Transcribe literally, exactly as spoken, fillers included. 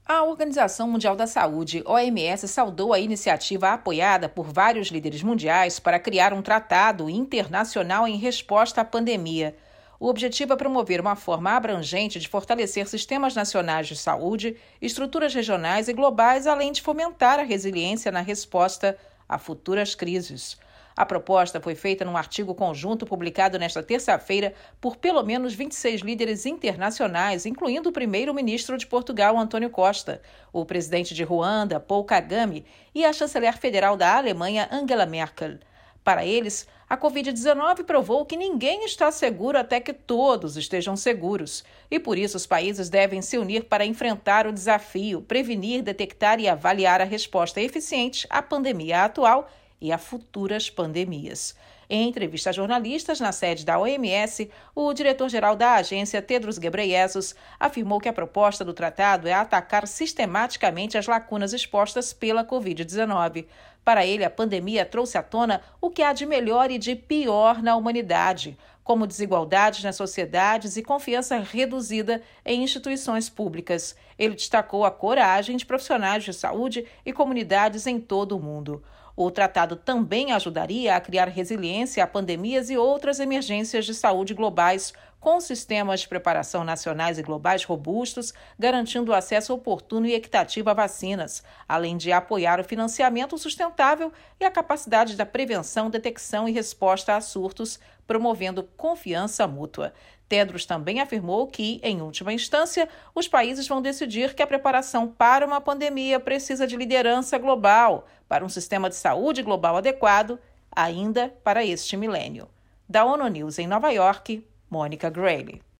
A Organização Mundial da Saúde, O M S, saudou a iniciativa apoiada por vários líderes mundiais para criar um tratado internacional em resposta à pandemia. O objetivo é promover uma forma abrangente de fortalecer sistemas nacionais de saúde, estruturas regionais e globais, além de fomentar a resiliência na resposta a futuras crises. A proposta foi feita num artigo conjunto publicado nesta terça-feira por pelo menos vinte e seis líderes internacionais, incluindo o primeiro-ministro de Portugal, António Costa, o presidente de Ruanda, Paul Kagame, e a chanceler federal da Alemanha, Angela Merkel. Para eles, a covid dezenove provou que ninguém está seguro até que todos estejam seguros. E por isso os países devem se unir para enfrentar o desafio, prevenir, detectar e avaliar a resposta eficiente à pandemia atual e a futuras pandemias. Em entrevista a jornalistas na sede da O M S, o diretor-geral da agência, Tedros Ghebreyesus, afirmou que a proposta do tratado é atacar sistematicamente as lacunas expostas pela covid dezenove. Para ele, a pandemia trouxe à tona o que há de melhor e de pior na humanidade, como desigualdades nas sociedades e confiança reduzida em instituições públicas. Ele destacou a coragem de profissionais de saúde e comunidades em todo o mundo. O tratado também ajudaria a criar resiliência a pandemias e outras emergências de saúde globais, com sistemas de preparação nacionais e globais robustos, garantindo o acesso oportuno e equitativo a vacinas, além de apoiar o financiamento sustentável e a capacidade da prevenção, detecção e resposta a surtos, promovendo confiança mútua. Tedros também afirmou que, em última instância, os países vão decidir que a preparação para uma pandemia precisa de liderança global, para um sistema de saúde global adequado, ainda para este milênio. Da ONU News em Nova York, Mônica Grayle.